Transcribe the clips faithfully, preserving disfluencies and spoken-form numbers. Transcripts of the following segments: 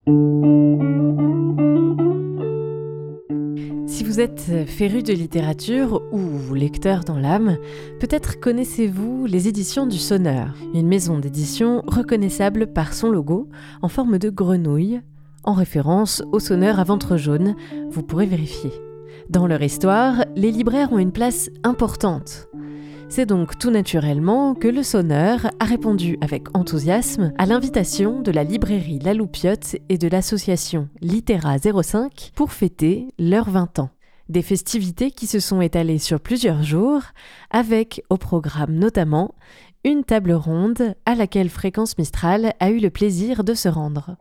Si vous êtes féru de littérature ou lecteur dans l'âme, peut-être connaissez-vous les éditions du Sonneur, une maison d'édition reconnaissable par son logo en forme de grenouille, en référence au sonneur à ventre jaune, vous pourrez vérifier. Dans leur histoire, les libraires ont une place importante. C'est donc tout naturellement que le Sonneur a répondu avec enthousiasme à l'invitation de la librairie La Loupiote et de l'association Littéra zéro cinq pour fêter leurs vingt ans. Des festivités qui se sont étalées sur plusieurs jours, avec au programme notamment une table ronde à laquelle Fréquence Mistral a eu le plaisir de se rendre.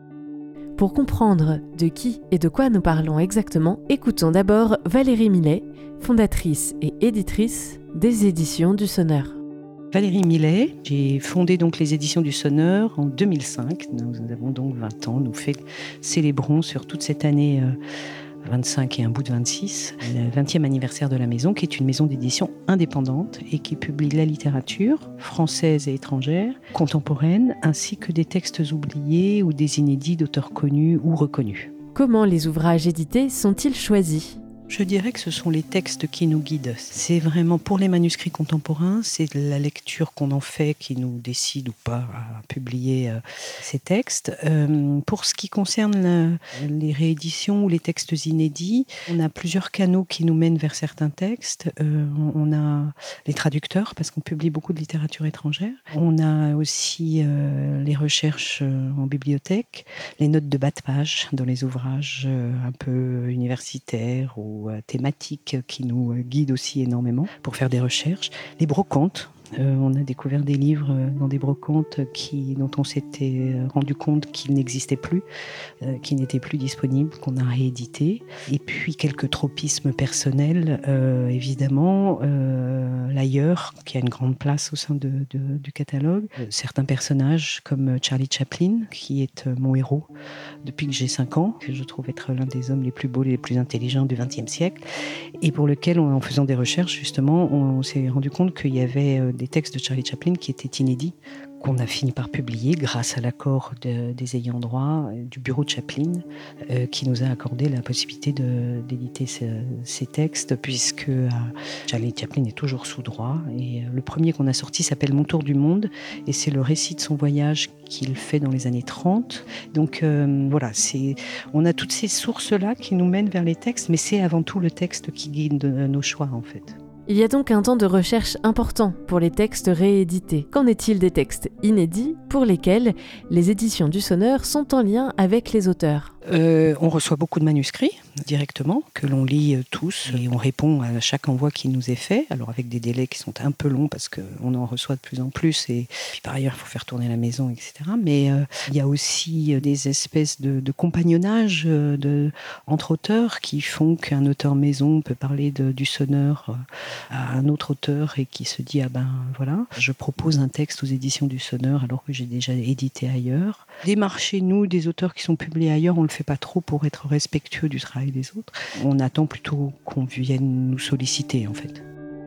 Pour comprendre de qui et de quoi nous parlons exactement, écoutons d'abord Valérie Millet, fondatrice et éditrice des éditions du Sonneur. Valérie Millet, j'ai fondé donc les éditions du Sonneur en deux mille cinq. Nous avons donc vingt ans. Nous fait, célébrons sur toute cette année euh, vingt-cinq et un bout de vingt-six, le vingtième anniversaire de la maison, qui est une maison d'édition indépendante et qui publie la littérature française et étrangère, contemporaine, ainsi que des textes oubliés ou des inédits d'auteurs connus ou reconnus. Comment les ouvrages édités sont-ils choisis ? Je dirais que ce sont les textes qui nous guident. C'est vraiment pour les manuscrits contemporains, c'est la lecture qu'on en fait qui nous décide ou pas à publier euh, ces textes. Euh, pour ce qui concerne la, les rééditions ou les textes inédits, on a plusieurs canaux qui nous mènent vers certains textes. Euh, on a les traducteurs, parce qu'on publie beaucoup de littérature étrangère. On a aussi euh, les recherches euh, en bibliothèque, les notes de bas de page dans les ouvrages euh, un peu universitaires ou thématiques qui nous guident aussi énormément pour faire des recherches. Les brocantes. Euh, on a découvert des livres dans des brocantes qui, dont on s'était rendu compte qu'ils n'existaient plus, euh, qu'ils n'étaient plus disponibles, qu'on a réédités. Et puis quelques tropismes personnels, euh, évidemment. Euh, l'ailleurs, qui a une grande place au sein de, de, du catalogue. Euh, certains personnages comme Charlie Chaplin, qui est mon héros depuis que j'ai cinq ans, que je trouve être l'un des hommes les plus beaux et les plus intelligents du vingtième siècle, et pour lequel, en faisant des recherches, justement, on, on s'est rendu compte qu'il y avait des textes de Charlie Chaplin qui étaient inédits, qu'on a fini par publier grâce à l'accord de, des ayants droit du bureau de Chaplin, euh, qui nous a accordé la possibilité de, d'éditer ces, ces textes, puisque euh, Charlie Chaplin est toujours sous droit. Et euh, le premier qu'on a sorti s'appelle Mon tour du monde, et c'est le récit de son voyage qu'il fait dans les années trente. Donc euh, voilà, c'est, on a toutes ces sources-là qui nous mènent vers les textes, mais c'est avant tout le texte qui guide nos choix, en fait. Il y a donc un temps de recherche important pour les textes réédités. Qu'en est-il des textes inédits pour lesquels les éditions du Sonneur sont en lien avec les auteurs ? Euh, on reçoit beaucoup de manuscrits directement, que l'on lit tous, et on répond à chaque envoi qui nous est fait, alors avec des délais qui sont un peu longs parce qu'on en reçoit de plus en plus, et puis par ailleurs il faut faire tourner la maison, et cetera. Mais euh, il y a aussi des espèces de, de compagnonnage de, entre auteurs qui font qu'un auteur maison peut parler de, du Sonneur à un autre auteur et qui se dit ah ben voilà, je propose un texte aux éditions du Sonneur alors que j'ai déjà édité ailleurs. Démarchez-nous des auteurs qui sont publiés ailleurs, on le fait pas trop pour être respectueux du travail des autres. On attend plutôt qu'on vienne nous solliciter, en fait.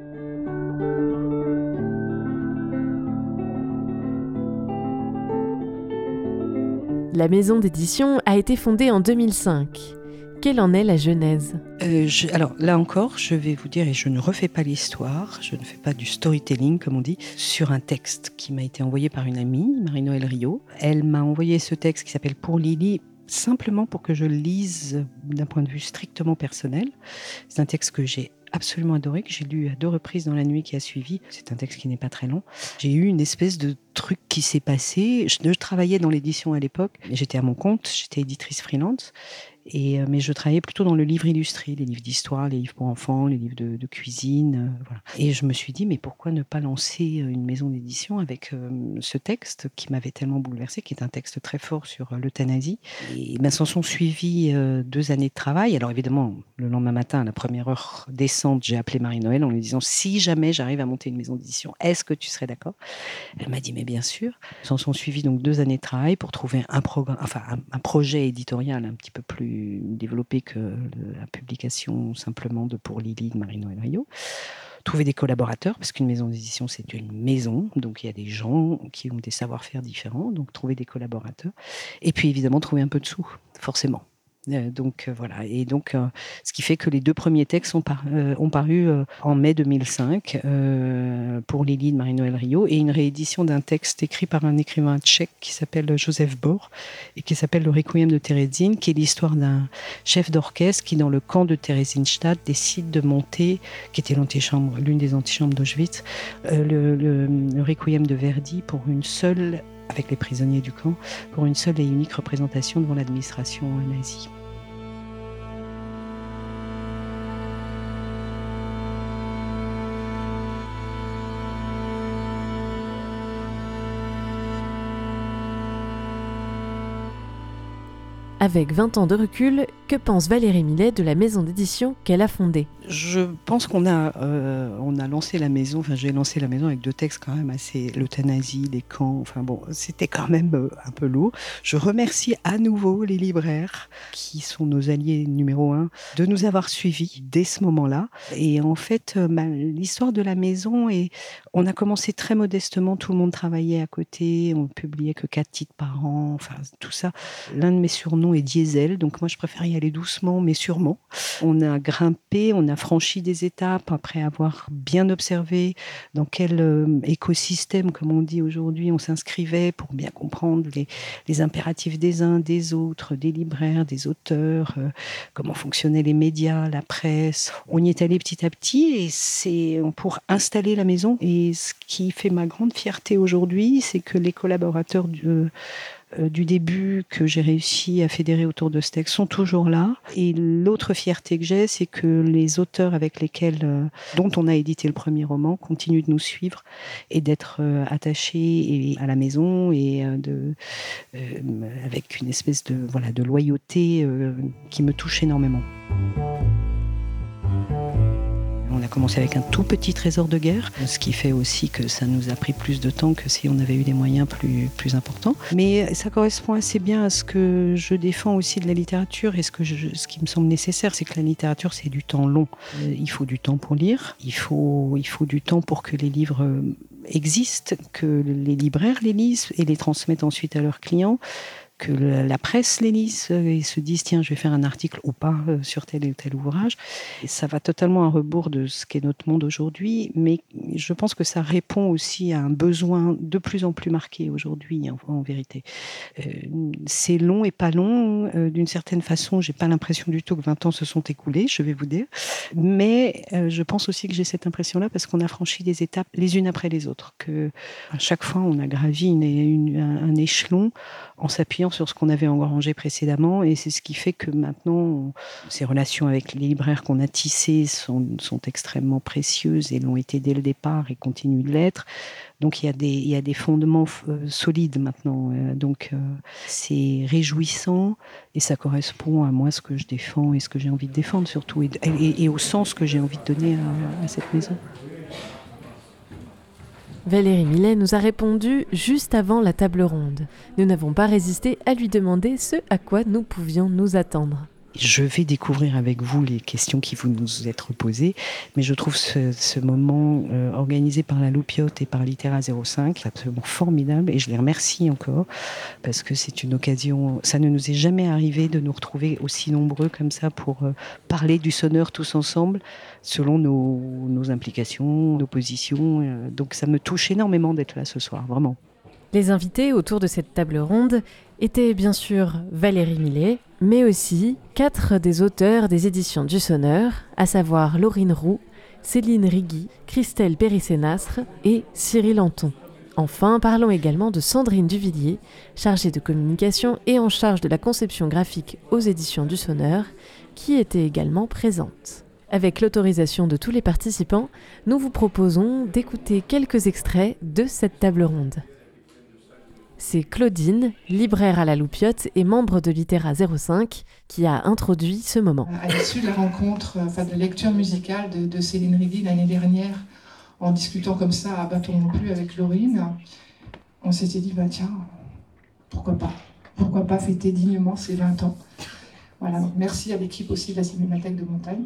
La maison d'édition a été fondée en deux mille cinq. Quelle en est la genèse ? euh, je, Alors là encore, je vais vous dire, et je ne refais pas l'histoire, je ne fais pas du storytelling, comme on dit, sur un texte qui m'a été envoyé par une amie, Marie-Noëlle Rio. Elle m'a envoyé ce texte qui s'appelle Pour Lily, simplement pour que je le lise d'un point de vue strictement personnel. C'est un texte que j'ai absolument adoré, que j'ai lu à deux reprises dans la nuit qui a suivi. C'est un texte qui n'est pas très long. J'ai eu une espèce de truc qui s'est passé. Je, je travaillais dans l'édition à l'époque, j'étais à mon compte, j'étais éditrice freelance. Et, mais je travaillais plutôt dans le livre illustré, les livres d'histoire, les livres pour enfants, les livres de, de cuisine. Euh, voilà. Et je me suis dit, mais pourquoi ne pas lancer une maison d'édition avec euh, ce texte qui m'avait tellement bouleversée, qui est un texte très fort sur euh, l'euthanasie. Et ben, s'en sont suivis euh, deux années de travail. Alors évidemment, le lendemain matin, à la première heure descente, j'ai appelé Marie-Noëlle en lui disant, si jamais j'arrive à monter une maison d'édition, est-ce que tu serais d'accord ? Elle m'a dit, mais bien sûr. S'en sont suivis donc deux années de travail pour trouver un, programme, enfin, un, un projet éditorial un petit peu plus développé que la publication simplement de Pour Lily de Marie-Noëlle Rio. trouver des collaborateurs, parce qu'une maison d'édition, c'est une maison, donc il y a des gens qui ont des savoir-faire différents, donc trouver des collaborateurs. Et puis évidemment, trouver un peu de sous, forcément. Euh, donc euh, voilà, et donc euh, ce qui fait que les deux premiers textes ont, par, euh, ont paru euh, en mai deux mille cinq euh, pour Lily de Marie-Noël Rieu, et une réédition d'un texte écrit par un écrivain tchèque qui s'appelle Josef Bor et qui s'appelle Le Requiem de Terezín, qui est l'histoire d'un chef d'orchestre qui, dans le camp de Theresienstadt, décide de monter, qui était l'antichambre, l'une des antichambres d'Auschwitz, euh, le, le, le Requiem de Verdi pour une seule, avec les prisonniers du camp, pour une seule et unique représentation devant l'administration nazie. Avec vingt ans de recul, que pense Valérie Millet de la maison d'édition qu'elle a fondée ? Je pense qu'on a, euh, on a lancé la maison, enfin j'ai lancé la maison avec deux textes quand même assez, l'euthanasie, les camps, enfin bon, c'était quand même euh, un peu lourd. Je remercie à nouveau les libraires, qui sont nos alliés numéro un, de nous avoir suivis dès ce moment-là. Et en fait, euh, bah, l'histoire de la maison, est, on a commencé très modestement, tout le monde travaillait à côté, on publiait que quatre titres par an, enfin tout ça. L'un de mes surnoms est Diesel, donc moi je préfère y aller doucement mais sûrement. On a grimpé, on a franchi des étapes après avoir bien observé dans quel euh, écosystème, comme on dit aujourd'hui, on s'inscrivait pour bien comprendre les, les impératifs des uns, des autres, des libraires, des auteurs, euh, comment fonctionnaient les médias, la presse. On y est allé petit à petit et c'est pour installer la maison. Et ce qui fait ma grande fierté aujourd'hui, c'est que les collaborateurs du du début que j'ai réussi à fédérer autour de ce texte sont toujours là. Et l'autre fierté que j'ai, c'est que les auteurs avec lesquels, euh, dont on a édité le premier roman, continuent de nous suivre et d'être euh, attachés et, à la maison et euh, de, euh, avec une espèce de, voilà, de loyauté euh, qui me touche énormément. On a commencé avec un tout petit trésor de guerre, ce qui fait aussi que ça nous a pris plus de temps que si on avait eu des moyens plus, plus importants. Mais ça correspond assez bien à ce que je défends aussi de la littérature et ce, que je, ce qui me semble nécessaire, c'est que la littérature, c'est du temps long. Il faut du temps pour lire, il faut, il faut du temps pour que les livres existent, que les libraires les lisent et les transmettent ensuite à leurs clients, que la presse les lise et se dise tiens je vais faire un article ou pas sur tel ou tel ouvrage. Et ça va totalement à rebours de ce qu'est notre monde aujourd'hui, mais je pense que ça répond aussi à un besoin de plus en plus marqué aujourd'hui en, en vérité. Euh, c'est long et pas long, euh, d'une certaine façon j'ai pas l'impression du tout que vingt ans se sont écoulés, je vais vous dire, mais euh, je pense aussi que j'ai cette impression-là parce qu'on a franchi des étapes les unes après les autres, que à chaque fois on a gravi une, une, un, un échelon en s'appuyant sur ce qu'on avait engrangé précédemment, et c'est ce qui fait que maintenant, on, ces relations avec les libraires qu'on a tissées sont, sont extrêmement précieuses et l'ont été dès le départ et continuent de l'être. Donc il y a des, il y a des fondements euh, solides maintenant. Euh, donc euh, c'est réjouissant et ça correspond à moi ce que je défends et ce que j'ai envie de défendre surtout, et, et, et au sens que j'ai envie de donner à, à cette maison. Valérie Millet nous a répondu juste avant la table ronde. Nous n'avons pas résisté à lui demander ce à quoi nous pouvions nous attendre. Je vais découvrir avec vous les questions qui vous nous êtes posées, mais je trouve ce, ce moment euh, organisé par la Loupiote et par Littéra zéro cinq absolument formidable, et je les remercie encore parce que c'est une occasion, ça ne nous est jamais arrivé de nous retrouver aussi nombreux comme ça pour euh, parler du sonneur tous ensemble selon nos, nos implications, nos positions, euh, donc ça me touche énormément d'être là ce soir, vraiment. Les invités autour de cette table ronde étaient bien sûr Valérie Millet, mais aussi quatre des auteurs des éditions du Sonneur, à savoir Laurine Roux, Céline Rigui, Christelle Périssénastre et Cyril Anton. Enfin, parlons également de Sandrine Duvillier, chargée de communication et en charge de la conception graphique aux éditions du Sonneur, qui était également présente. Avec l'autorisation de tous les participants, nous vous proposons d'écouter quelques extraits de cette table ronde. C'est Claudine, libraire à la Loupiote et membre de Littéra zéro cinq, qui a introduit ce moment. À l'issue de la rencontre, enfin de lecture musicale de, de Céline Rigui l'année dernière, en discutant comme ça à bâton rompu avec Laurine, on s'était dit, bah tiens, pourquoi pas Pourquoi pas fêter dignement ces vingt ans. Voilà, donc merci à l'équipe aussi de la Cinémathèque de Montagne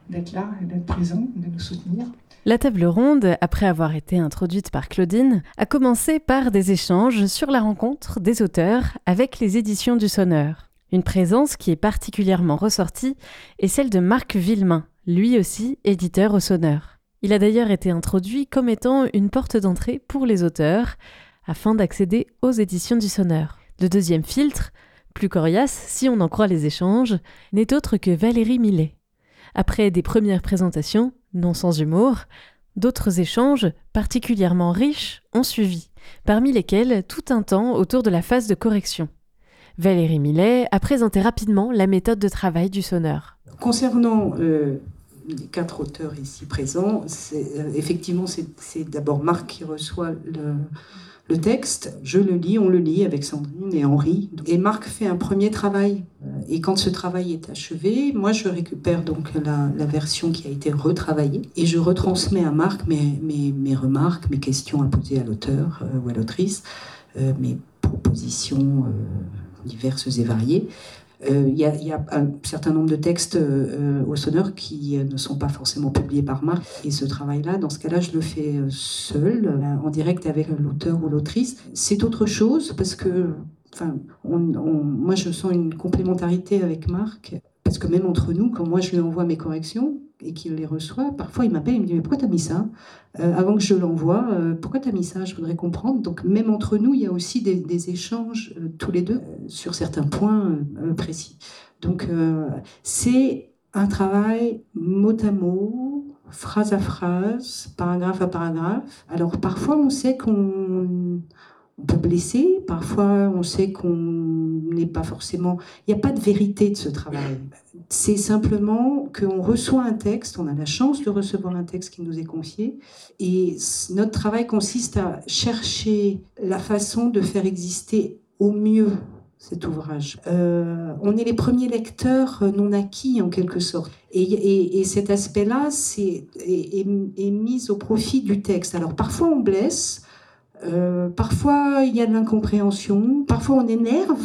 d'être là et d'être présent, de nous soutenir. La table ronde, après avoir été introduite par Claudine, a commencé par des échanges sur la rencontre des auteurs avec les éditions du Sonneur. Une présence qui est particulièrement ressortie est celle de Marc Villemain, lui aussi éditeur au Sonneur. Il a d'ailleurs été introduit comme étant une porte d'entrée pour les auteurs, afin d'accéder aux éditions du Sonneur. Le deuxième filtre, plus coriace si on en croit les échanges, n'est autre que Valérie Millet. Après des premières présentations, non sans humour, d'autres échanges particulièrement riches ont suivi, parmi lesquels tout un temps autour de la phase de correction. Valérie Millet a présenté rapidement la méthode de travail du Sonneur. Concernant euh, les quatre auteurs ici présents, c'est, euh, effectivement c'est, c'est d'abord Marc qui reçoit le... Le texte, je le lis, on le lit avec Sandrine et Henri. Et Marc fait un premier travail. Et quand ce travail est achevé, moi je récupère donc la, la version qui a été retravaillée et je retransmets à Marc mes, mes, mes remarques, mes questions à poser à l'auteur euh, ou à l'autrice, euh, mes propositions euh, diverses et variées. Il euh, y, y a un certain nombre de textes euh, au Sonneur qui euh, ne sont pas forcément publiés par Marc. Et ce travail-là, dans ce cas-là, je le fais seul, euh, en direct avec l'auteur ou l'autrice. C'est autre chose parce que, enfin, on, on, moi, je sens une complémentarité avec Marc. Parce que même entre nous, quand moi je lui envoie mes corrections et qu'il les reçoit, parfois il m'appelle et il me dit « Mais pourquoi t'as mis ça euh, ?» Avant que je l'envoie, euh, « Pourquoi t'as mis ça ? Je voudrais comprendre. » Donc même entre nous, il y a aussi des, des échanges, euh, tous les deux, euh, sur certains points euh, précis. Donc euh, c'est un travail mot à mot, phrase à phrase, paragraphe à paragraphe. Alors parfois on sait qu'on... On peut blesser, parfois on sait qu'on n'est pas forcément... Il n'y a pas de vérité de ce travail. C'est simplement qu'on reçoit un texte, on a la chance de recevoir un texte qui nous est confié, et notre travail consiste à chercher la façon de faire exister au mieux cet ouvrage. Euh, on est les premiers lecteurs non acquis en quelque sorte. Et, et, et cet aspect-là c'est, est, est, est mis au profit du texte. Alors parfois on blesse, Euh, parfois il y a de l'incompréhension, parfois on énerve,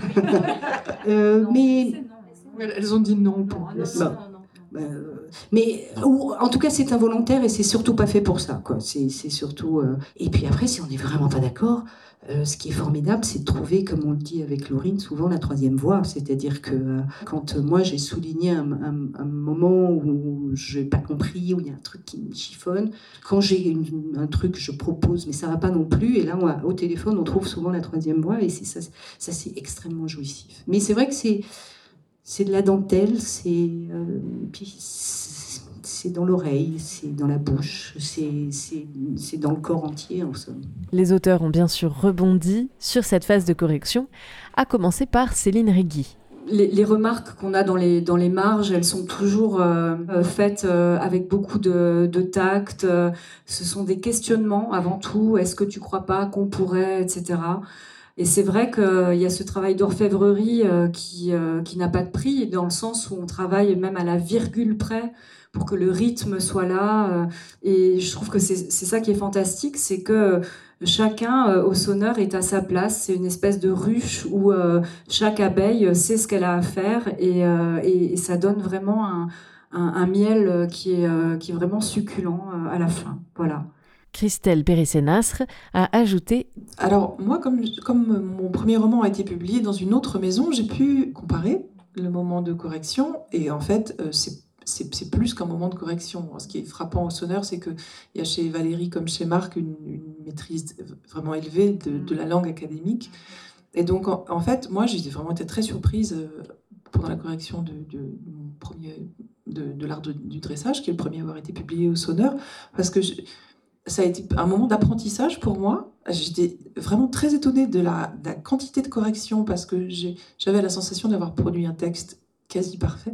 euh, non, mais... Non, elles ont dit non. Pour non, non, non, non, non. Euh, mais ou, en tout cas c'est involontaire et c'est surtout pas fait pour ça, quoi. C'est, c'est surtout, euh... Et puis après si on n'est vraiment pas d'accord, euh, ce qui est formidable c'est de trouver, comme on le dit avec Laurine, souvent la troisième voie. C'est-à-dire que euh, quand euh, moi j'ai souligné un, un, un moment où je n'ai pas compris, où il y a un truc qui me chiffonne, quand j'ai une, un truc je propose mais ça va pas non plus, et là on, au téléphone on trouve souvent la troisième voie, et c'est, ça, ça c'est extrêmement jouissif. Mais c'est vrai que c'est C'est de la dentelle, c'est, euh, puis c'est, c'est dans l'oreille, c'est dans la bouche, c'est, c'est, c'est dans le corps entier en somme. Les auteurs ont bien sûr rebondi sur cette phase de correction, à commencer par Céline Rigui. Les, les remarques qu'on a dans les, dans les marges, elles sont toujours euh, faites euh, avec beaucoup de, de tact. Euh, ce sont des questionnements avant tout. Est-ce que tu crois pas qu'on pourrait, et cetera. Et c'est vrai qu'il y a ce travail d'orfèvrerie euh, qui, euh, qui n'a pas de prix, dans le sens où on travaille même à la virgule près pour que le rythme soit là. Euh, et je trouve que c'est, c'est ça qui est fantastique, c'est que chacun euh, au Sonneur est à sa place. C'est une espèce de ruche où euh, chaque abeille sait ce qu'elle a à faire, et, euh, et, et ça donne vraiment un, un, un miel qui est, euh, qui est vraiment succulent euh, à la fin. Voilà. Christelle Périssé-Nasr a ajouté « Alors, moi, comme, comme mon premier roman a été publié dans une autre maison, j'ai pu comparer le moment de correction, et en fait, euh, c'est, c'est, c'est plus qu'un moment de correction. Ce qui est frappant au Sonneur, c'est qu'il y a chez Valérie comme chez Marc une, une maîtrise vraiment élevée de, de la langue académique. Et donc, en, en fait, moi, j'ai vraiment été très surprise euh, pendant la correction de, de, de mon premier, de, de l'art de, du dressage, qui est le premier à avoir été publié au Sonneur, parce que... Je, ça a été un moment d'apprentissage pour moi. J'étais vraiment très étonnée de la, de la quantité de corrections, parce que j'ai, j'avais la sensation d'avoir produit un texte quasi parfait.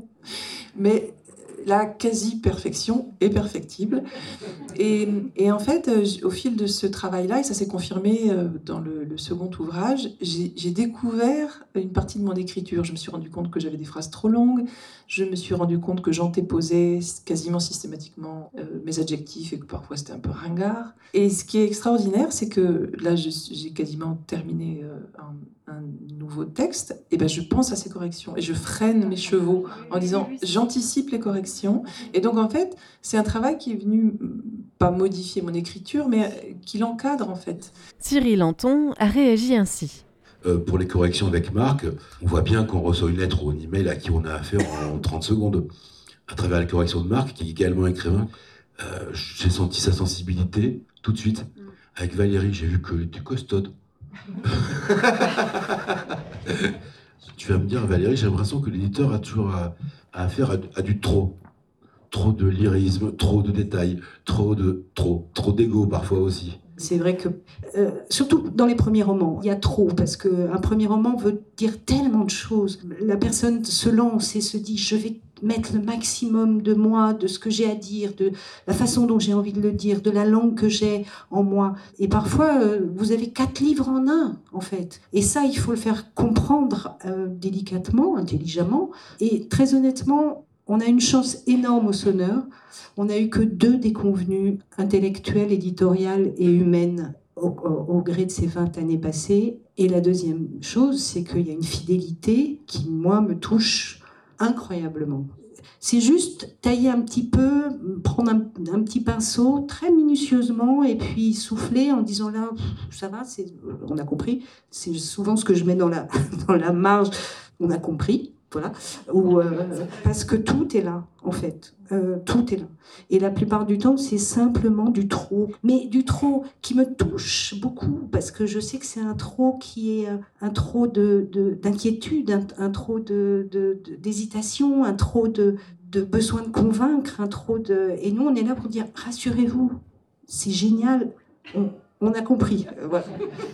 Mais la quasi-perfection est perfectible. Et, et en fait, au fil de ce travail-là, et ça s'est confirmé dans le, le second ouvrage, j'ai, j'ai découvert une partie de mon écriture. Je me suis rendu compte que j'avais des phrases trop longues. Je me suis rendu compte que j'antéposais quasiment systématiquement euh, mes adjectifs, et que parfois c'était un peu ringard. Et ce qui est extraordinaire, c'est que là, je, j'ai quasiment terminé euh, un, un nouveau texte, et ben je pense à ces corrections et je freine mes chevaux en disant j'anticipe les corrections. correction. Et donc, en fait, c'est un travail qui est venu, pas modifier mon écriture, mais qui l'encadre, en fait. Cyril Anton a réagi ainsi. Euh, pour les corrections avec Marc, on voit bien qu'on reçoit une lettre ou un email à qui on a affaire en trente secondes. À travers la correction de Marc, qui est également écrivain, euh, j'ai senti sa sensibilité tout de suite. Avec Valérie, j'ai vu que tu costaude. Tu vas me dire, Valérie, j'ai l'impression que l'éditeur a toujours à, à affaire à, à du trop. Trop de lyrisme, trop de détails, trop de trop, trop d'ego parfois aussi. C'est vrai que, euh, surtout dans les premiers romans, il y a trop, parce qu'un premier roman veut dire tellement de choses. La personne se lance et se dit, je vais mettre le maximum de moi, de ce que j'ai à dire, de la façon dont j'ai envie de le dire, de la langue que j'ai en moi. Et parfois, euh, vous avez quatre livres en un, en fait. Et ça, il faut le faire comprendre euh, délicatement, intelligemment. Et très honnêtement, on a une chance énorme au Sonneur. On n'a eu que deux déconvenues intellectuelles, éditoriales et humaines au, au, au gré de ces vingt années passées. Et la deuxième chose, c'est qu'il y a une fidélité qui, moi, me touche incroyablement. C'est juste tailler un petit peu, prendre un, un petit pinceau très minutieusement et puis souffler en disant là, ça va, c'est, on a compris. C'est souvent ce que je mets dans la, dans la marge, on a compris. Voilà. Ou, euh, parce que tout est là, en fait. Euh, tout est là. Et la plupart du temps, c'est simplement du trop. Mais du trop qui me touche beaucoup, parce que je sais que c'est un trop qui est un trop de, de, d'inquiétude, un, un trop de, de, de, d'hésitation, un trop de, de besoin de convaincre, un trop de... Et nous, on est là pour dire, rassurez-vous, c'est génial, on, on a compris. Voilà.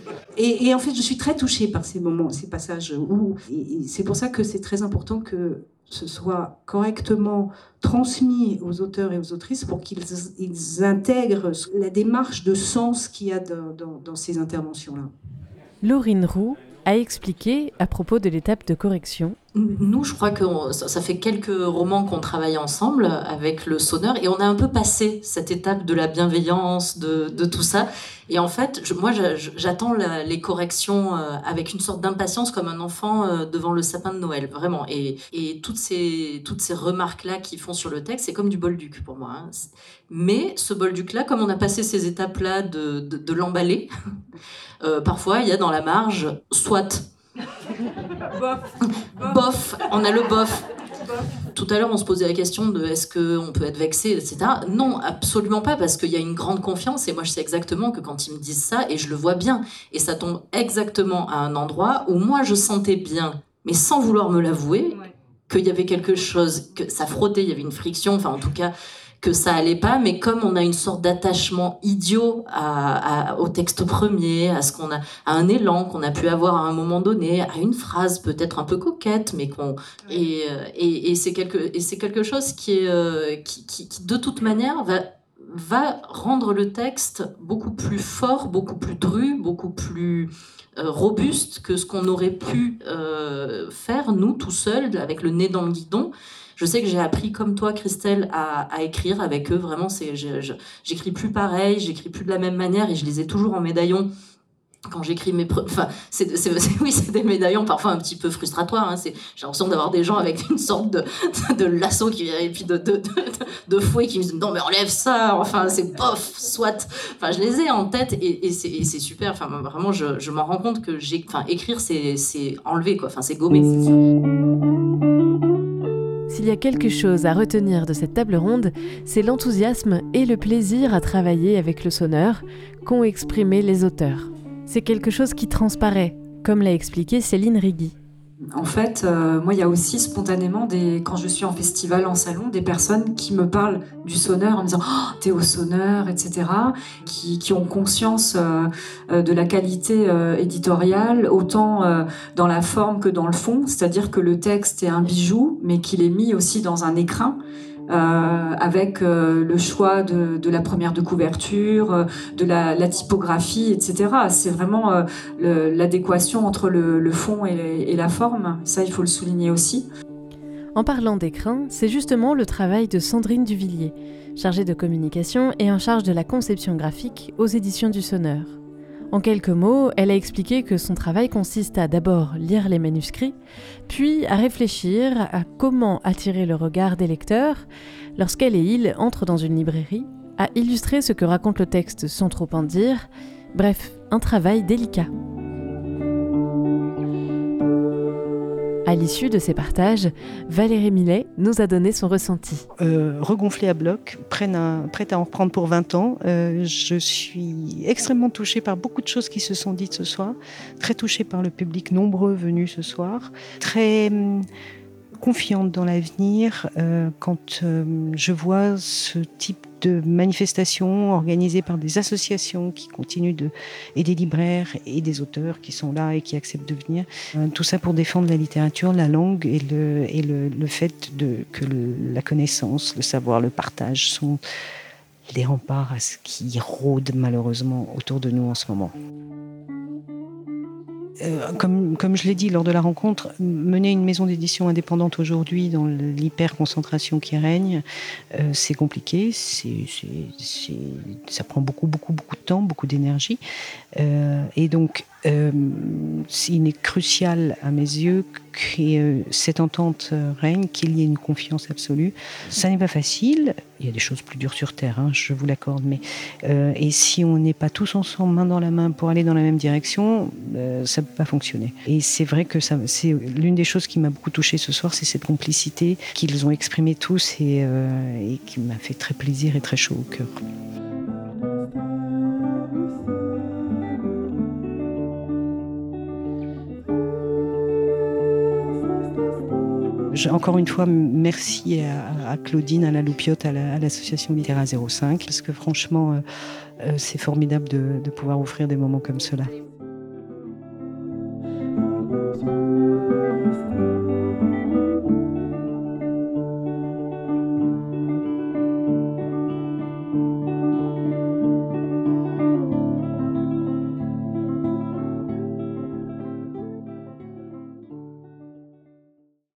Et, et en fait, je suis très touchée par ces moments, ces passages où... Et, et c'est pour ça que c'est très important que ce soit correctement transmis aux auteurs et aux autrices pour qu'ils ils intègrent la démarche de sens qu'il y a dans, dans, dans ces interventions-là. Laurine Roux a expliqué à propos de l'étape de correction. Nous, je crois que on, ça, ça fait quelques romans qu'on travaille ensemble avec le Sonneur et on a un peu passé cette étape de la bienveillance, de, de tout ça. Et en fait, je, moi, je, j'attends la, les corrections euh, avec une sorte d'impatience comme un enfant euh, devant le sapin de Noël, vraiment. Et, et toutes ces, toutes ces remarques-là qu'ils font sur le texte, c'est comme du Bolduc pour moi. Hein. Mais ce Bolduc-là, comme on a passé ces étapes-là de, de, de l'emballer, euh, parfois, il y a dans la marge, soit... Bof. Bof, on a le bof. Tout à l'heure, on se posait la question de est-ce qu'on peut être vexé, et cetera. Non, absolument pas, parce qu'il y a une grande confiance et moi, je sais exactement que quand ils me disent ça, et je le vois bien, et ça tombe exactement à un endroit où moi, je sentais bien, mais sans vouloir me l'avouer, qu'il y avait quelque chose, que ça frottait, il y avait une friction, enfin en tout cas... que ça allait pas, mais comme on a une sorte d'attachement idiot à, à, au texte premier, à ce qu'on a, à un élan qu'on a pu avoir à un moment donné, à une phrase peut-être un peu coquette, mais qu'on et, et, et c'est quelque et c'est quelque chose qui est euh, qui, qui, qui de toute manière va va rendre le texte beaucoup plus fort, beaucoup plus dru, beaucoup plus euh, robuste que ce qu'on aurait pu euh, faire nous tout seuls avec le nez dans le guidon. Je sais que j'ai appris, comme toi, Christelle, à, à écrire avec eux. Vraiment, c'est, je, je, j'écris plus pareil, j'écris plus de la même manière et je les ai toujours en médaillon. Quand j'écris mes... Pre... Enfin, c'est, c'est, c'est, oui, c'est des médaillons parfois un petit peu frustratoires. Hein. C'est, j'ai l'impression d'avoir des gens avec une sorte de, de, de lasso qui, et puis de, de, de, de fouet qui me disent « Non, mais enlève ça !» Enfin, c'est bof, soit... Enfin, je les ai en tête et, et, c'est, et c'est super. Enfin, vraiment, je, je m'en rends compte que j'ai... Enfin, écrire, c'est, c'est enlever, quoi. Enfin, c'est gommer. S'il y a quelque chose à retenir de cette table ronde, c'est l'enthousiasme et le plaisir à travailler avec le Sonneur qu'ont exprimé les auteurs. C'est quelque chose qui transparaît, comme l'a expliqué Céline Rigui. En fait, euh, moi, il y a aussi spontanément, des, quand je suis en festival, en salon, des personnes qui me parlent du Sonneur en me disant oh, « t'es au Sonneur », et cetera, qui, qui ont conscience euh, de la qualité euh, éditoriale, autant euh, dans la forme que dans le fond, c'est-à-dire que le texte est un bijou, mais qu'il est mis aussi dans un écrin, Euh, avec euh, le choix de, de la première de couverture, euh, de la, la typographie, et cetera. C'est vraiment euh, le, l'adéquation entre le, le fond et, et la forme. Ça, il faut le souligner aussi. En parlant d'écrin, c'est justement le travail de Sandrine Duvillier, chargée de communication et en charge de la conception graphique aux éditions du Sonneur. En quelques mots, elle a expliqué que son travail consiste à d'abord lire les manuscrits, puis à réfléchir à comment attirer le regard des lecteurs lorsqu'elle et il entrent dans une librairie, à illustrer ce que raconte le texte sans trop en dire, bref, un travail délicat. À l'issue de ces partages, Valérie Millet nous a donné son ressenti. Euh, regonflée à bloc, prête à, prête à en reprendre pour vingt ans. Euh, je suis extrêmement touchée par beaucoup de choses qui se sont dites ce soir, très touchée par le public nombreux venu ce soir, très hum, confiante dans l'avenir euh, quand euh, je vois ce type de manifestations organisées par des associations qui continuent de, et des libraires et des auteurs qui sont là et qui acceptent de venir. Euh, tout ça pour défendre la littérature, la langue et le, et le, le fait de, que le, la connaissance, le savoir, le partage sont des remparts à ce qui rôde malheureusement autour de nous en ce moment. Euh, comme, comme je l'ai dit lors de la rencontre, mener une maison d'édition indépendante aujourd'hui dans l'hyper-concentration qui règne, euh, c'est compliqué, c'est, c'est, c'est, ça prend beaucoup, beaucoup, beaucoup de temps, beaucoup d'énergie. Euh, et donc, euh, il est crucial à mes yeux que euh, cette entente règne, qu'il y ait une confiance absolue. Ça n'est pas facile, il y a des choses plus dures sur Terre, hein, je vous l'accorde, mais euh, et si on n'est pas tous ensemble, main dans la main, pour aller dans la même direction, euh, ça ne peut pas fonctionner. Et c'est vrai que ça, c'est l'une des choses qui m'a beaucoup touchée ce soir, c'est cette complicité qu'ils ont exprimée tous et, euh, et qui m'a fait très plaisir et très chaud au cœur. Je, encore une fois, merci à, à Claudine, à la Loupiote, à, la, à l'association Littéra zéro cinq, parce que franchement, euh, euh, c'est formidable de, de pouvoir offrir des moments comme cela.